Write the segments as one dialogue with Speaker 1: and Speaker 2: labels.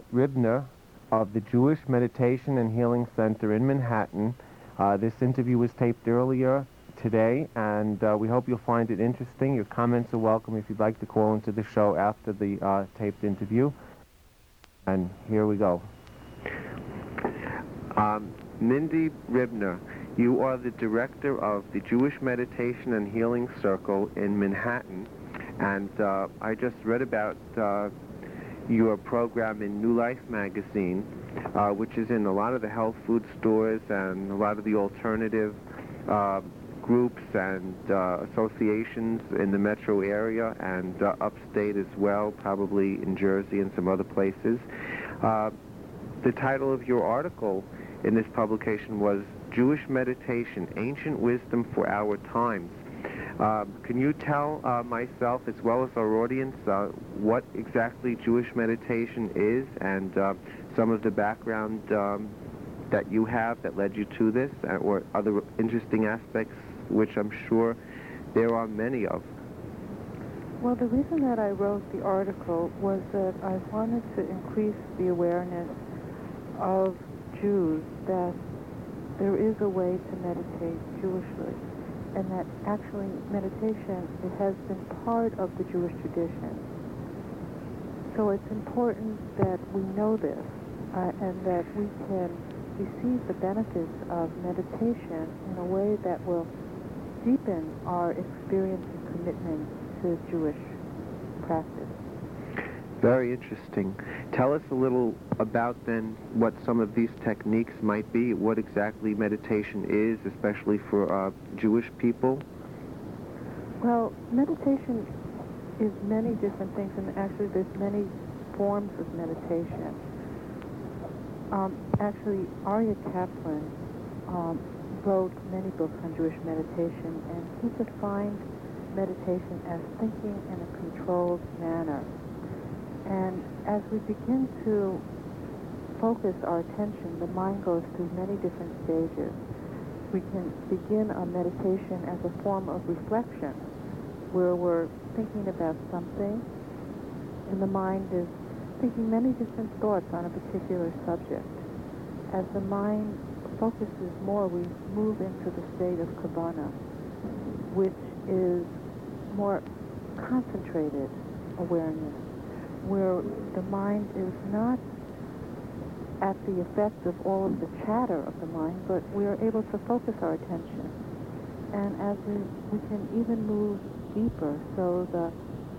Speaker 1: Ribner of the Jewish Meditation and Healing Center in Manhattan. This interview was taped earlier today, and we hope you'll find it interesting. Your comments are welcome if you'd like to call into the show after the taped interview. And here we go. Mindy Ribner, you are the director of the Jewish Meditation and Healing Circle in Manhattan, and I just read about your program in New Life magazine, which is in a lot of the health food stores and a lot of the alternative groups and associations in the metro area and upstate as well, probably in Jersey and some other places. The title of your article in this publication was Jewish Meditation, Ancient Wisdom for Our Times. Can you tell myself as well as our audience what exactly Jewish meditation is and some of the background that you have that led you to this, or other interesting aspects, which I'm sure there are many of?
Speaker 2: Well, the reason that I wrote the article was that I wanted to increase the awareness of Jews that there is a way to meditate Jewishly, and that actually meditation, it has been part of the Jewish tradition. So it's important that we know this, and that we can receive the benefits of meditation in a way that will deepen our experience and commitment to Jewish practice.
Speaker 1: Very interesting. Tell us a little about then what some of these techniques might be, what exactly meditation is, especially for Jewish people.
Speaker 2: Well, meditation is many different things, and actually there's many forms of meditation. Actually, Aryeh Kaplan wrote many books on Jewish meditation, and he defined meditation as thinking in a controlled manner. And as we begin to focus our attention, the mind goes through many different stages. We can begin a meditation as a form of reflection, where we're thinking about something, and the mind is thinking many different thoughts on a particular subject. As the mind focuses more, we move into the state of Kavana, which is more concentrated awareness, where the mind is not at the effect of all of the chatter of the mind, but we are able to focus our attention. And as we can even move deeper, so the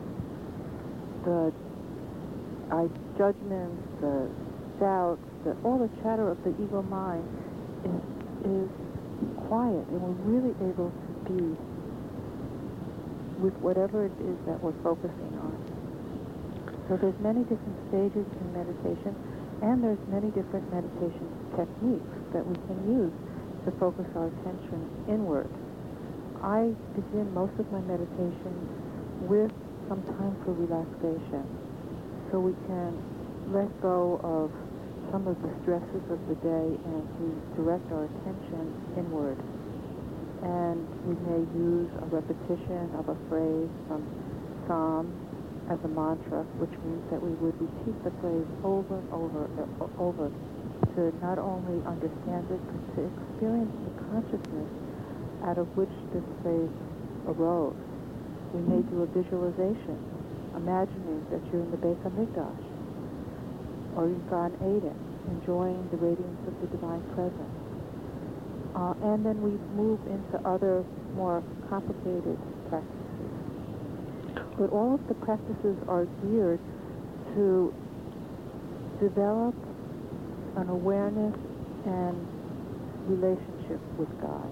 Speaker 2: judgments, the doubts, all the chatter of the ego mind is quiet, and we're really able to be with whatever it is that we're focusing on. So there's many different stages in meditation, and there's many different meditation techniques that we can use to focus our attention inward. I begin most of my meditation with some time for relaxation, so we can let go of some of the stresses of the day and to direct our attention inward. And we may use a repetition of a phrase from Psalm as a mantra, which means that we would repeat the phrase over and over to not only understand it, but to experience the consciousness out of which this phrase arose. We may do a visualization, imagining that you're in the Beis HaMikdash, or in Gan Eden, enjoying the radiance of the divine presence. And then we move into other more complicated practices. But all of the practices are geared to develop an awareness and relationship with God.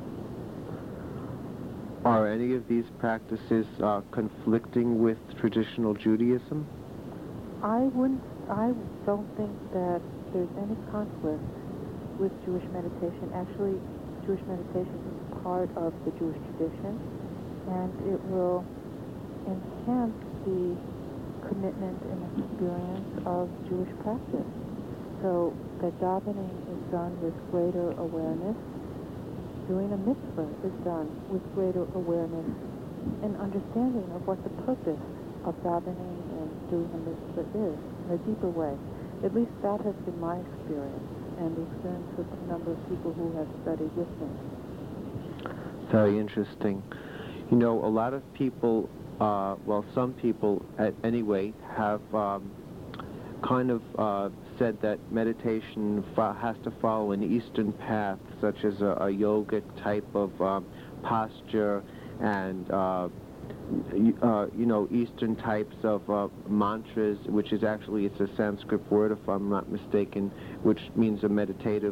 Speaker 1: Are any of these practices conflicting with traditional Judaism?
Speaker 2: I don't think that there's any conflict with Jewish meditation. Actually, Jewish meditation is part of the Jewish tradition, and it will enhance the commitment and experience of Jewish practice. So that davening is done with greater awareness. Doing a mitzvah is done with greater awareness and understanding of what the purpose of davening and doing a mitzvah is in a deeper way. At least that has been my experience and the experience of a number of people who have studied with me.
Speaker 1: Very interesting. You know, a lot of people, some people anyway, have kind of said that meditation has to follow an Eastern path, such as a yogic type of posture and Eastern types of mantras, which is actually, it's a Sanskrit word, if I'm not mistaken, which means a meditative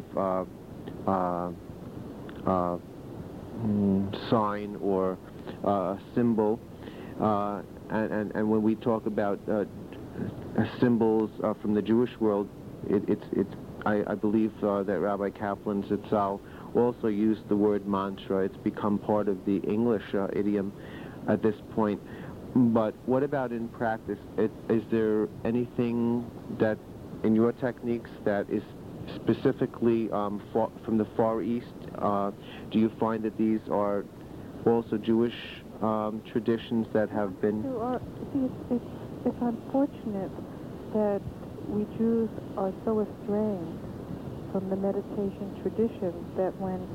Speaker 1: sign or symbol. And when we talk about symbols from the Jewish world, I believe that Rabbi Kaplan Zatzal also used the word mantra. It's become part of the English idiom at this point. But what about in practice? Is there anything that in your techniques that is specifically from the Far East? Do you find that these are also Jewish traditions that have been...
Speaker 2: It's unfortunate that we Jews are so estranged from the meditation tradition that when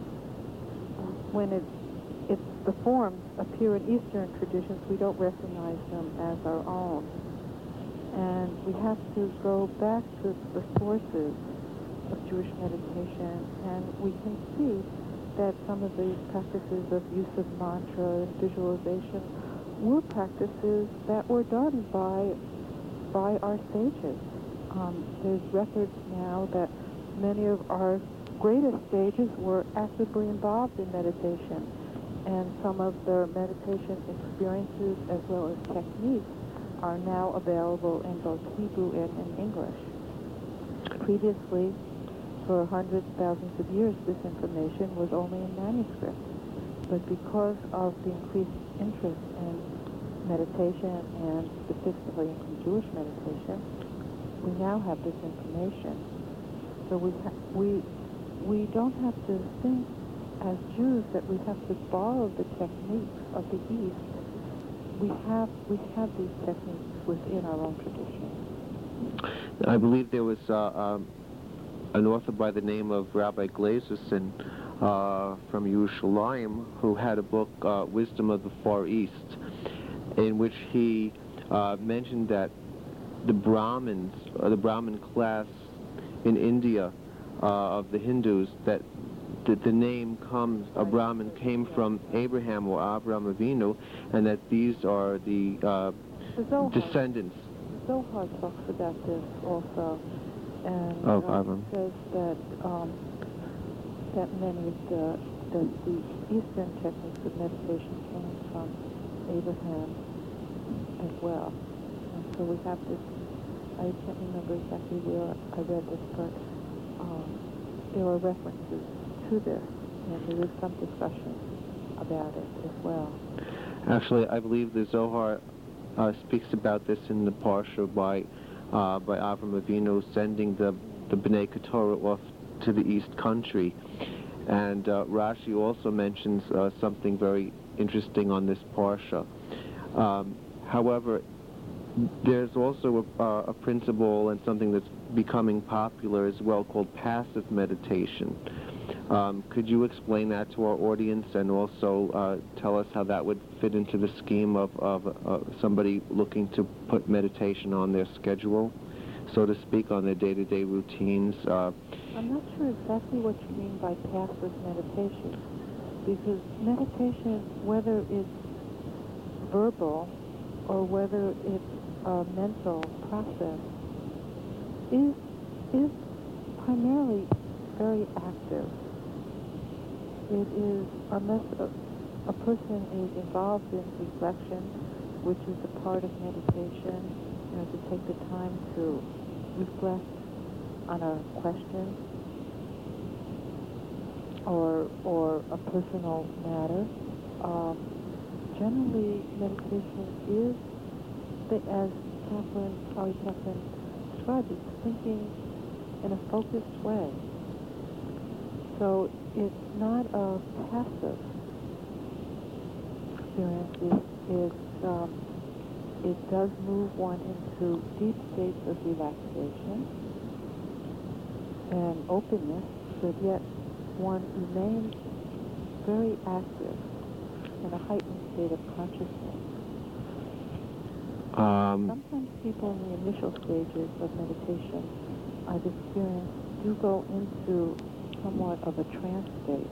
Speaker 2: the forms appear in Eastern traditions, we don't recognize them as our own. And we have to go back to the sources of Jewish meditation, and we can see that some of these practices of use of mantra and visualization were practices that were done by our sages. There's records now that many of our greatest sages were actively involved in meditation, and some of their meditation experiences as well as techniques are now available in both Hebrew and in English. Previously, for hundreds, thousands of years, this information was only in manuscript. But because of the increased interest in meditation, and specifically in Jewish meditation, we now have this information. So we don't have to think as Jews that we have to borrow the techniques of the East. We have these techniques within our own tradition.
Speaker 1: I believe there was an author by the name of Rabbi Glazerson from Yerushalayim who had a book, Wisdom of the Far East, in which he mentioned that the Brahmins, or the Brahmin class in India of the Hindus, that the name a Brahmin came from Abraham or Abraham Avinu, and that these are the descendants.
Speaker 2: Zohar talks about this also, and says that that many of the Eastern techniques of meditation came from Abraham as well. And so we have this, I can't remember exactly where I read this, but there are references to this, and there is some discussion about it as well.
Speaker 1: Actually, I believe the Zohar speaks about this in the Parsha by Avram Avinu sending the Bnei Keturah off to the East Country. And Rashi also mentions something very interesting on this Parsha. However, there's also a principle and something that's becoming popular as well called passive meditation. Could you explain that to our audience, and also tell us how that would fit into the scheme of somebody looking to put meditation on their schedule, so to speak, on their day-to-day routines?
Speaker 2: I'm not sure exactly what you mean by passive meditation, because meditation, whether it's verbal or whether it's a mental process, is primarily very active. It is, unless a person is involved in reflection, which is a part of meditation, to take the time to reflect on a question or a personal matter. Generally, meditation is, as Ari Kaplan described, it's thinking in a focused way. So it's not a passive experience. It does move one into deep states of relaxation, and openness, but yet one remains very active in a heightened state of consciousness. Sometimes people in the initial stages of meditation, I've experienced, do go into somewhat of a trance state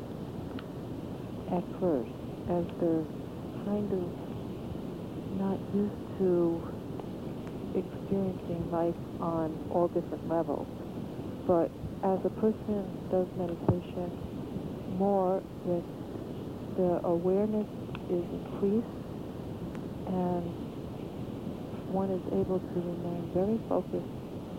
Speaker 2: at first, as they're kind of not used to experiencing life on all different levels. But as a person does meditation more, the awareness is increased, and one is able to remain very focused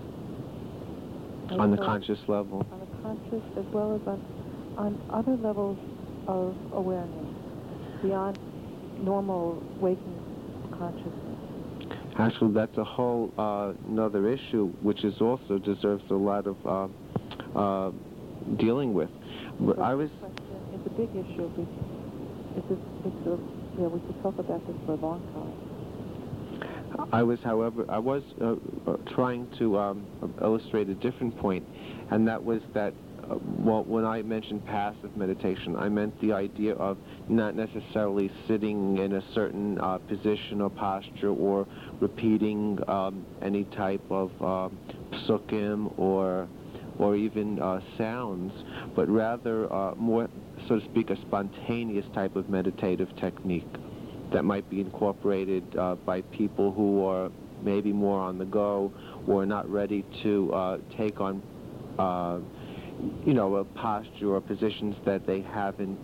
Speaker 1: on the conscious level.
Speaker 2: On the conscious, as well as on other levels of awareness beyond normal waking consciousness.
Speaker 1: Actually, that's a whole another issue, which is also deserves a lot of dealing with.
Speaker 2: But it's a big issue. We could talk about this for a long time.
Speaker 1: I was trying to illustrate a different point, and that was that, when I mentioned passive meditation, I meant the idea of not necessarily sitting in a certain position or posture or repeating any type of psukim or even sounds, but rather more, so to speak, a spontaneous type of meditative technique that might be incorporated by people who are maybe more on the go or not ready to take on, a posture or positions that they haven't,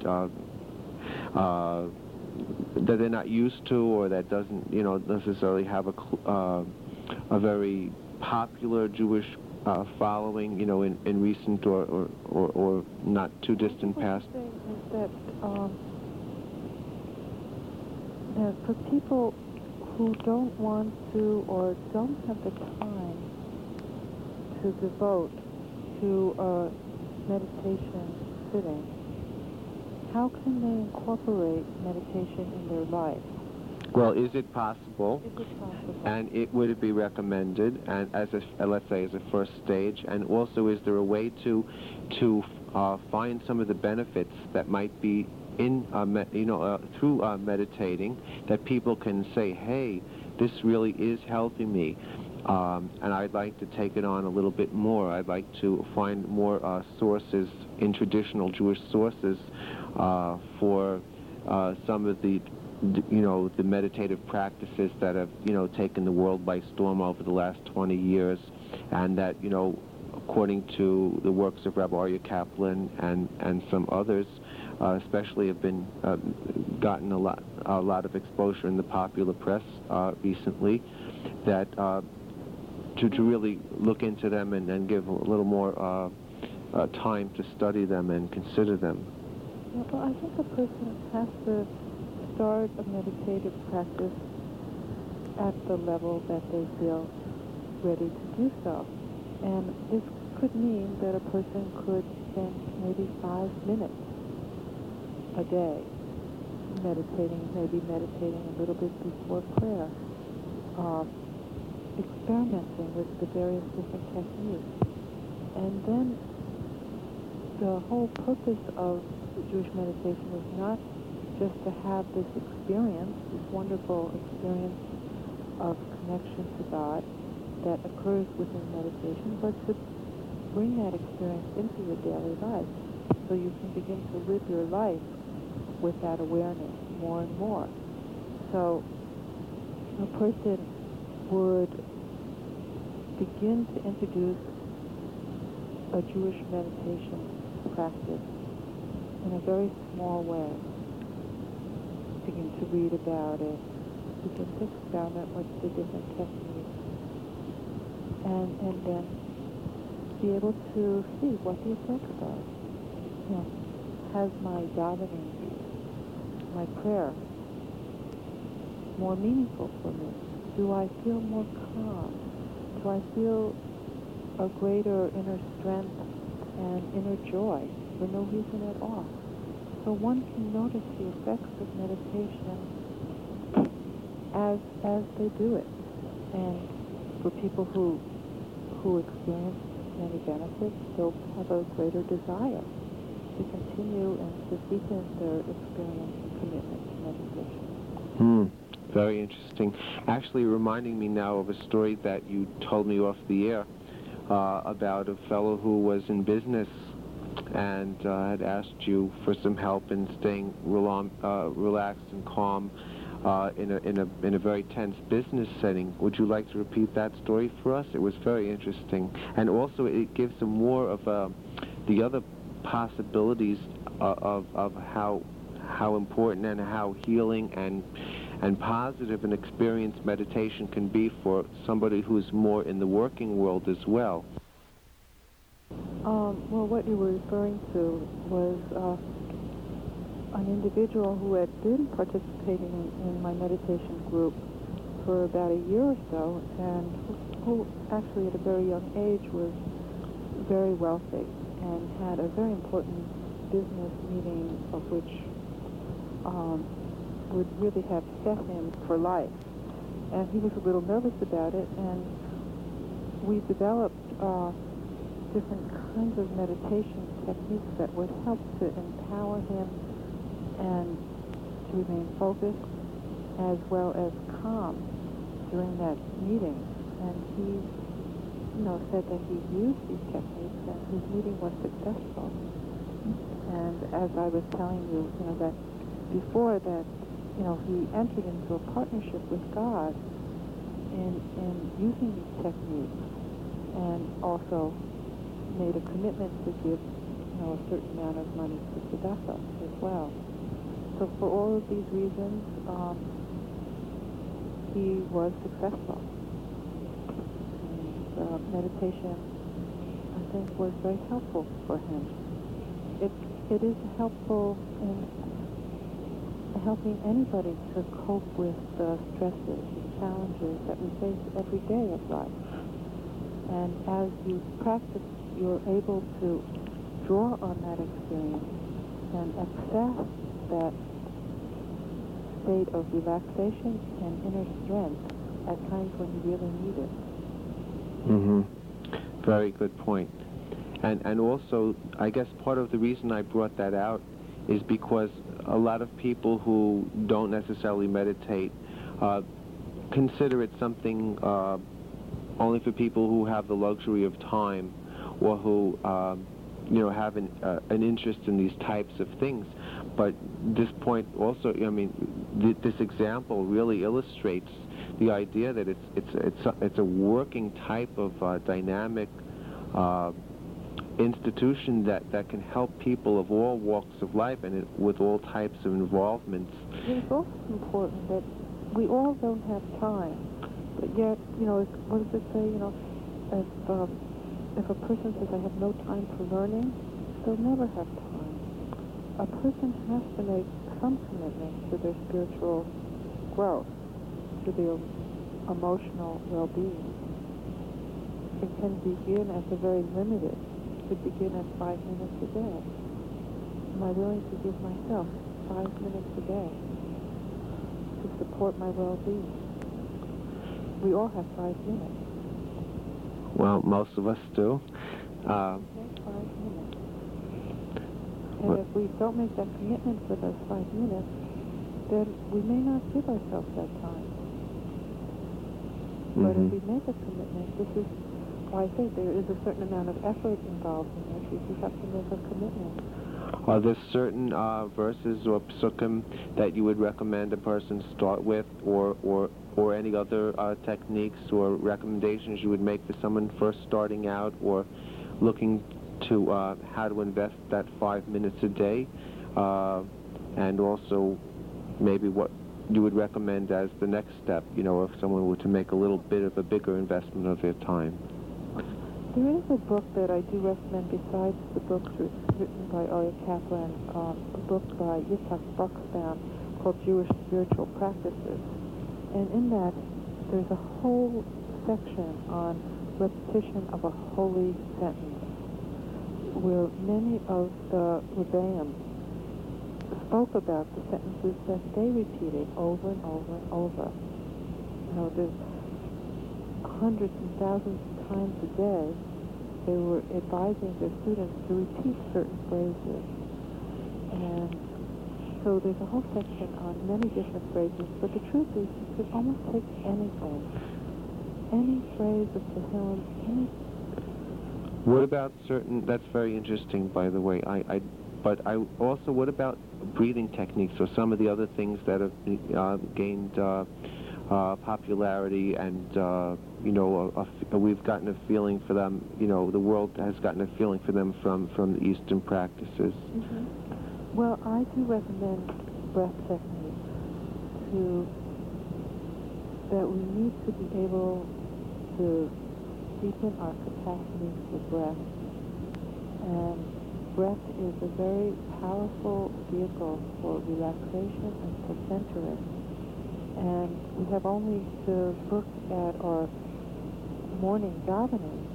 Speaker 1: that they're not used to, or that doesn't, necessarily have a very popular Jewish following, in recent or not too distant past.
Speaker 2: What I'm saying is that for people who don't want to or don't have the time to devote to a meditation sitting, how can they incorporate meditation in their life?
Speaker 1: Well, is it possible?
Speaker 2: Is it possible?
Speaker 1: And would it be recommended? And let's say as a first stage, and also is there a way to find some of the benefits that might be in through meditating, that people can say, hey, this really is helping me, and I'd like to take it on a little bit more. I'd like to find more sources in traditional Jewish sources for some of the meditative practices that have taken the world by storm over the last 20 years, and that according to the works of Rabbi Aryeh Kaplan and some others, especially have been gotten a lot of exposure in the popular press recently, that to really look into them and give a little more time to study them and consider them.
Speaker 2: Yeah, well, I think a person has to start a meditative practice at the level that they feel ready to do so. And this could mean that a person could spend maybe 5 minutes a day maybe meditating a little bit before prayer, experimenting with the various different techniques. And then the whole purpose of Jewish meditation is not just to have this experience, this wonderful experience of connection to God that occurs within meditation, but to bring that experience into your daily life so you can begin to live your life with that awareness more and more. So a person would begin to introduce a Jewish meditation practice in a very small way. Begin to read about it, begin to experiment with the different techniques, and then be able to see what the effects are. Has my davening, my prayer, more meaningful for me? Do I feel more calm? Do I feel a greater inner strength and inner joy for no reason at all? So one can notice the effects of meditation as they do it. And for people who experience many benefits, they'll have a greater desire to continue and to deepen their experience and commitment to meditation.
Speaker 1: Very interesting. Actually reminding me now of a story that you told me off the air about a fellow who was in business and had asked you for some help in staying relaxed and calm in a very tense business setting. Would you like to repeat that story for us? It was very interesting, and also it gives some more of the other possibilities of how important and how healing and positive an experience meditation can be for somebody who's more in the working world as well.
Speaker 2: Well, what you were referring to was an individual who had been participating in my meditation group for about a year or so, and who actually at a very young age was very wealthy and had a very important business meeting of which would really have set him for life. And he was a little nervous about it, and we developed different kinds of meditation techniques that would help to empower him and to remain focused as well as calm during that meeting. And he, said that he used these techniques and his meeting was successful. And as I was telling you, that before that, he entered into a partnership with God in using these techniques, and also made a commitment to give, a certain amount of money to tzedakah as well. So for all of these reasons, he was successful. And meditation, I think, was very helpful for him. It is helpful in helping anybody to cope with the stresses and challenges that we face every day of life. And as you practice, you're able to draw on that experience and access that state of relaxation and inner strength at times when you really need it.
Speaker 1: Very good point. And also, I guess part of the reason I brought that out is because a lot of people who don't necessarily meditate consider it something only for people who have the luxury of time, or who have an interest in these types of things. But this point also, this example really illustrates the idea that it's a working type of dynamic institution that can help people of all walks of life and with all types of involvements.
Speaker 2: It's also important that we all don't have time, but yet, what does it say? If a person says, I have no time for learning, they'll never have time. A person has to make some commitment to their spiritual growth, to their emotional well-being. It can begin as a very limited. It could begin at 5 minutes a day. Am I willing to give myself 5 minutes a day to support my well-being? We all have 5 minutes.
Speaker 1: Well, most of us do.
Speaker 2: 5 minutes. And if we don't make that commitment for those 5 minutes, then we may not give ourselves that time. But if we make a commitment, this is why I say there is a certain amount of effort involved in this. You have to make a commitment.
Speaker 1: Are there certain verses or psukim that you would recommend a person start with, or any other techniques or recommendations you would make for someone first starting out or looking to how to invest that 5 minutes a day, and also maybe what you would recommend as the next step, if someone were to make a little bit of a bigger investment of their time?
Speaker 2: There is a book that I do recommend besides the books written by Aryeh Kaplan, a book by Yitzhak Buxbaum called Jewish Spiritual Practices. And in that, there's a whole section on repetition of a holy sentence, where many of the Rebbeim spoke about the sentences that they repeated over and over and over. There's hundreds and thousands of times a day they were advising their students to repeat certain phrases. And so there's a whole section on many different phrases, but the truth is you could almost take anything, any phrase of Tehillim, any...
Speaker 1: What about certain, that's very interesting, by the way, but I also, what about breathing techniques or some of the other things that have gained popularity and, we've gotten a feeling for them, the world has gotten a feeling for them from the Eastern practices?
Speaker 2: Mm-hmm. Well, I do recommend breath techniques that we need to be able to deepen our capacity for breath. And breath is a very powerful vehicle for relaxation and for centering. And we have only to look at our morning davening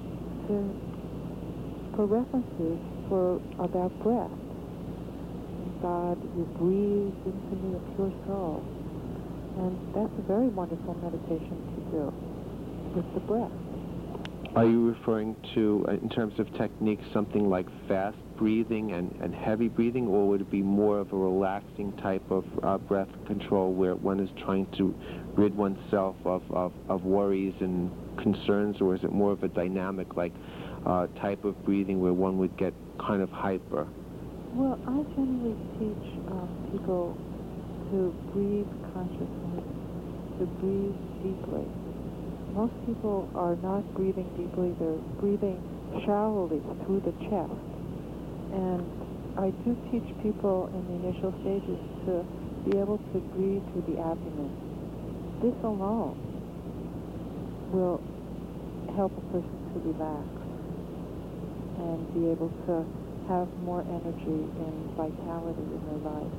Speaker 2: for references about breath. God, you breathed into me a pure soul. And that's a very wonderful meditation to do with the breath.
Speaker 1: Are you referring to, in terms of techniques, something like fast breathing and heavy breathing, or would it be more of a relaxing type of breath control where one is trying to rid oneself of worries and concerns, or is it more of a dynamic type of breathing where one would get kind of hyper?
Speaker 2: Well, I generally teach people to breathe consciously, to breathe deeply. Most people are not breathing deeply, they're breathing shallowly through the chest. And I do teach people in the initial stages to be able to breathe through the abdomen. This alone will help a person to relax and be able to have more energy and vitality in their life.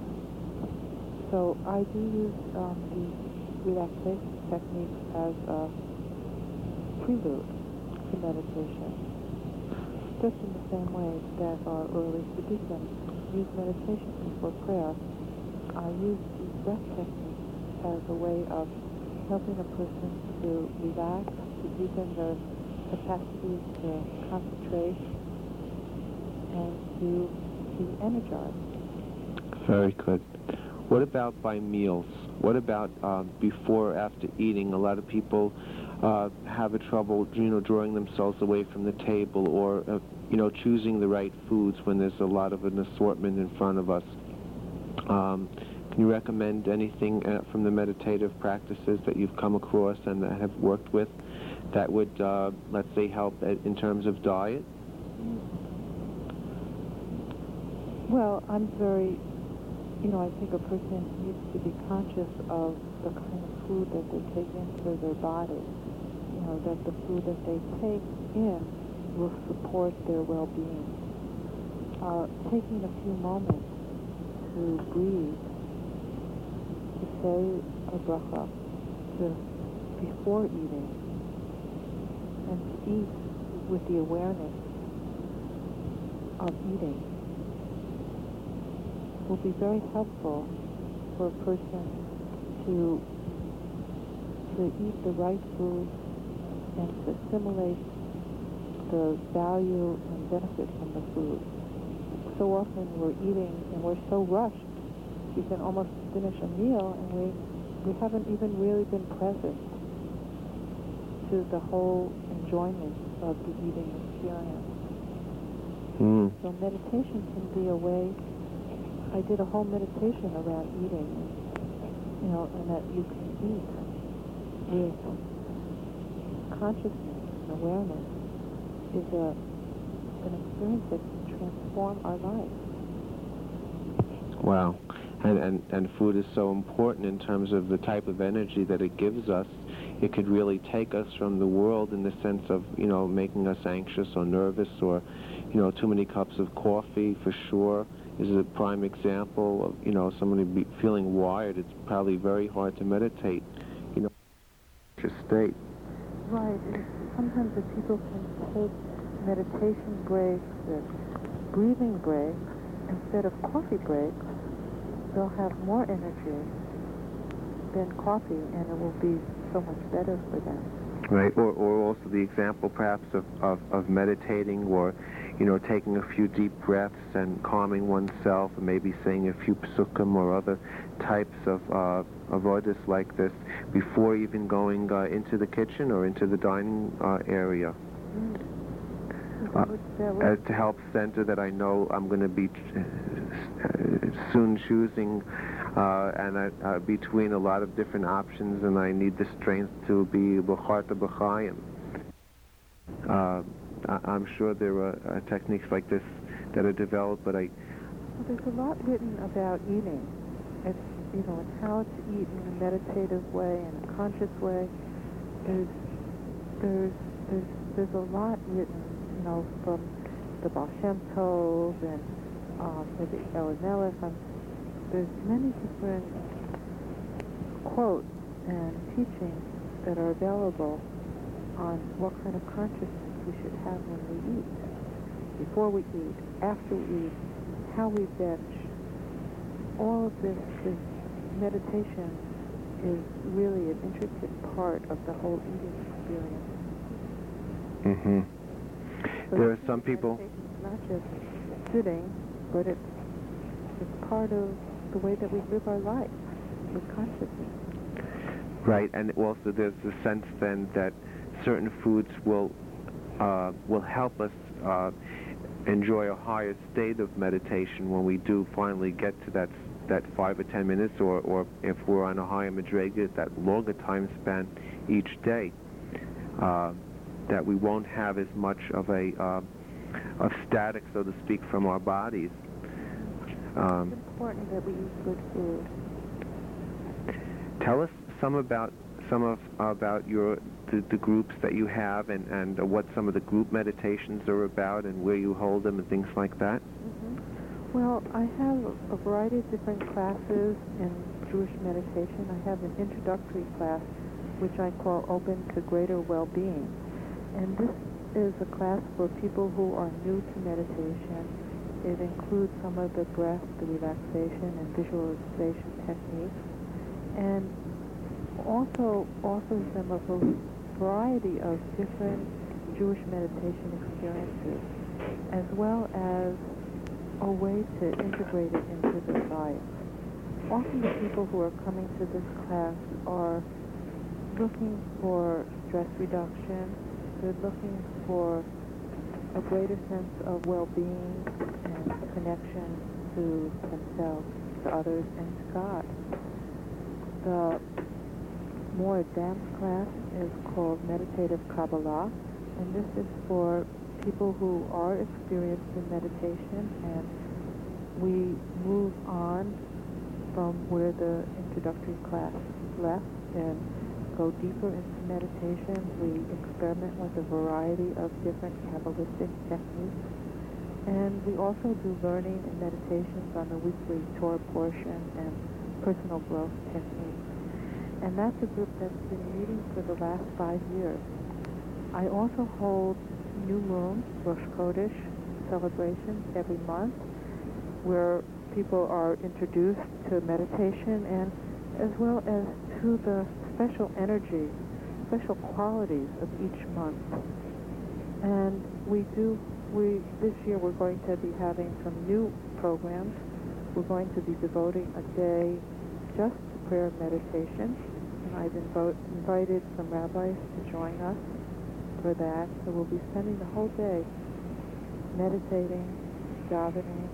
Speaker 2: So I do use these relaxation techniques as a prelude to meditation, just in the same way that our early Siddhikim used meditation before prayer. I use these breath techniques as a way of helping a person to relax, to deepen their capacity to concentrate, and to be energized.
Speaker 1: Very good. What about by meals? What about before or after eating? A lot of people have a trouble, drawing themselves away from the table, or choosing the right foods when there's a lot of an assortment in front of us. Can you recommend anything from the meditative practices that you've come across and that have worked with that would, let's say, help in terms of diet?
Speaker 2: Well, I think a person needs to be conscious of the kind of food that they take into their body. That the food that they take in will support their well-being. Taking a few moments to breathe, to say a bracha before eating, and to eat with the awareness of eating will be very helpful for a person to eat the right food and to assimilate the value and benefit from the food. So often we're eating and we're so rushed, we can almost finish a meal and we haven't even really been present to the whole enjoyment of the eating experience. So meditation can be a way. I did a whole meditation around eating, and that you can eat with consciousness and awareness is an experience that can transform our life.
Speaker 1: Wow. And food is so important in terms of the type of energy that it gives us. It could really take us from the world in the sense of, making us anxious or nervous or, too many cups of coffee for sure is a prime example of, somebody feeling wired. It's probably very hard to meditate, just state.
Speaker 2: Right. And sometimes if people can take meditation breaks and breathing breaks instead of coffee breaks, they'll have more energy than coffee, and it will be so much better for them.
Speaker 1: Right, or also the example perhaps of meditating, or taking a few deep breaths and calming oneself, and maybe saying a few psukim or other types of avodas like this before even going into the kitchen or into the dining area. To help center that I know I'm going to be soon choosing and between a lot of different options, and I need the strength to be b'charta b'chayim. I'm sure there are techniques like this that are developed, but
Speaker 2: Well, there's a lot written about eating. It's, and how to eat in a meditative way and a conscious way. There's a lot written, from the Baal Shem Tov and maybe Elimelech. There's many different quotes and teachings that are available on what kind of consciousness we should have when we eat, before we eat, after we eat, how we bench. All of this meditation is really an intricate part of the whole eating experience.
Speaker 1: Mm-hmm.
Speaker 2: So
Speaker 1: there are some people...
Speaker 2: It's not just sitting, but it's part of the way that we live our life with consciousness.
Speaker 1: Right, and also there's the sense then that certain foods will help us enjoy a higher state of meditation when we do finally get to that 5 or 10 minutes, or if we're on a higher madrega, that longer time span each day, that we won't have as much of of static, so to speak, from our bodies.
Speaker 2: It's important that we eat good food.
Speaker 1: Tell us about the groups that you have, and what some of the group meditations are about, and where you hold them, and things like that.
Speaker 2: Mm-hmm. Well, I have a variety of different classes in Jewish meditation. I have an introductory class, which I call Open to Greater Well-Being. And this is a class for people who are new to meditation. It includes some of the breath, the relaxation, and visualization techniques, and also offers them a variety of different Jewish meditation experiences, as well as a way to integrate it into their lives. Often the people who are coming to this class are looking for stress reduction. They're looking for a greater sense of well-being and connection to themselves, to others, and to God. The more advanced class is called Meditative Kabbalah, and this is for people who are experienced in meditation, and we move on from where the introductory class left and go deeper into meditation. We experiment with a variety of different Kabbalistic techniques, and we also do learning and meditations on the weekly Torah portion and personal growth techniques. And that's a group that's been meeting for the last 5 years. I also hold New Moon, Rosh Chodesh celebrations every month, where people are introduced to meditation, and as well as to the special energy, special qualities of each month. And this year we're going to be having some new programs. We're going to be devoting a day just to prayer and meditation, and I've invited some rabbis to join us for that. So we'll be spending the whole day meditating, davening,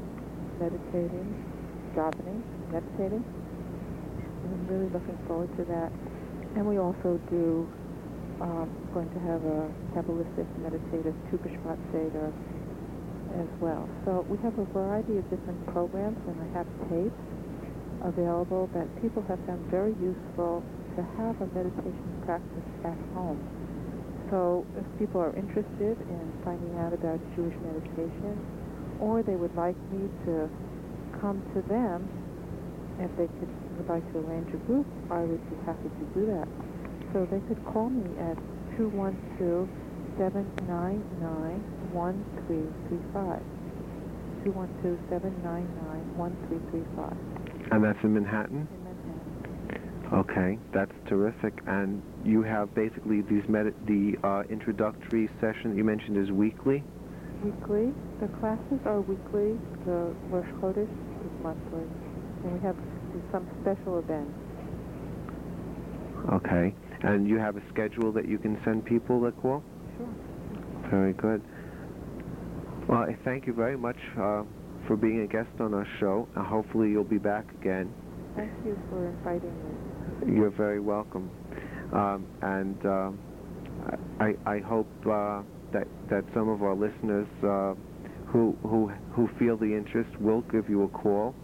Speaker 2: meditating. And I'm really looking forward to that. And we also do going to have a Kabbalistic meditative Tu B'Shvat Seder as well. So we have a variety of different programs, and I have tapes available that people have found very useful to have a meditation practice at home. So if people are interested in finding out about Jewish meditation, or they would like me to come to them, if they would like to arrange a group, I would be happy to do that. So they could call me at 212-799-1335. 212-799-1335.
Speaker 1: And that's in Manhattan?
Speaker 2: In Manhattan.
Speaker 1: Okay, that's terrific. And you have basically these introductory session you mentioned is weekly?
Speaker 2: Weekly. The classes are weekly. The Rosh Chodesh is monthly. And we have some special events.
Speaker 1: Okay. And you have a schedule that you can send people that call?
Speaker 2: Sure.
Speaker 1: Very good. Well, I thank you very much for being a guest on our show. Hopefully you'll be back again.
Speaker 2: Thank you for inviting me.
Speaker 1: You're very welcome. I hope that some of our listeners who feel the interest will give you a call,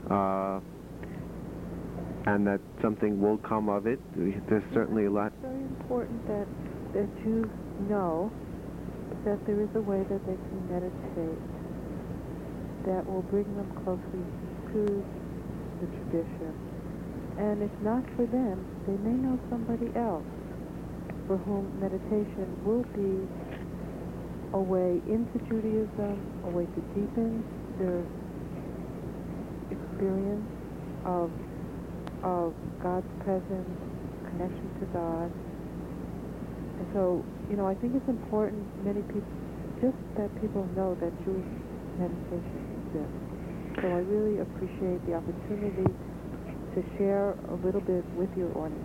Speaker 1: and that something will come of it. There's certainly a lot.
Speaker 2: It's very important that Jews know that there is a way that they can meditate that will bring them closely to the tradition. And if not for them, they may know somebody else for whom meditation will be a way into Judaism, a way to deepen their experience of God's presence, connection to God. And so, I think it's important just that people know that Jewish meditation exists. So I really appreciate the opportunity to share a little bit with your audience.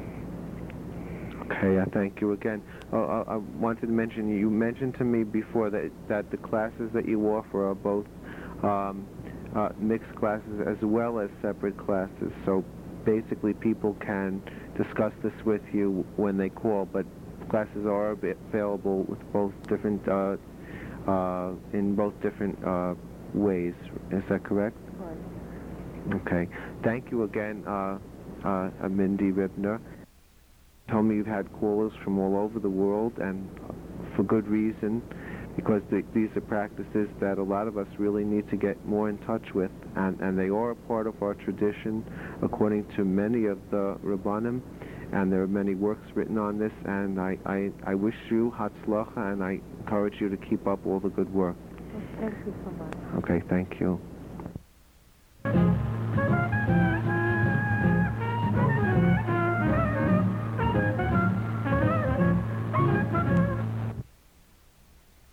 Speaker 1: Okay, I thank you again. I wanted to mention, you mentioned to me before that the classes that you offer are both mixed classes as well as separate classes. So basically people can discuss this with you when they call, but classes are available with both different, in both different ways. Is that correct?
Speaker 2: Right.
Speaker 1: Okay. Thank you again, Mindy Ribner. Told me you've had callers from all over the world, and for good reason, because these are practices that a lot of us really need to get more in touch with, and they are a part of our tradition according to many of the Rabbanim, and there are many works written on this, and I wish you Hatzlacha, and I encourage you to keep up all the good work.
Speaker 2: Well, thank you so much.
Speaker 1: Okay, thank you.